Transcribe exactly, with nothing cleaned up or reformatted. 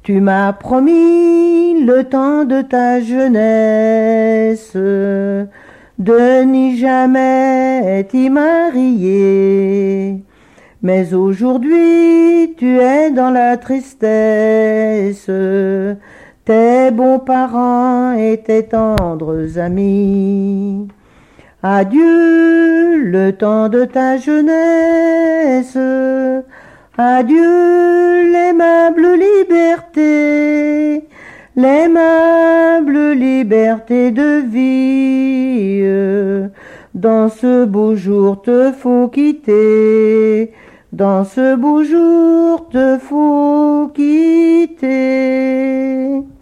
Tu m'as promis le temps de ta jeunesse de n'y jamais t'y marier. Mais aujourd'hui tu es dans la tristesse, tes bons parents et tes tendres amis. Adieu le temps de ta jeunesse, adieu l'aimable liberté, l'aimable liberté de vie. Dans ce beau jour te faut quitter, dans ce beau jour te faut quitter.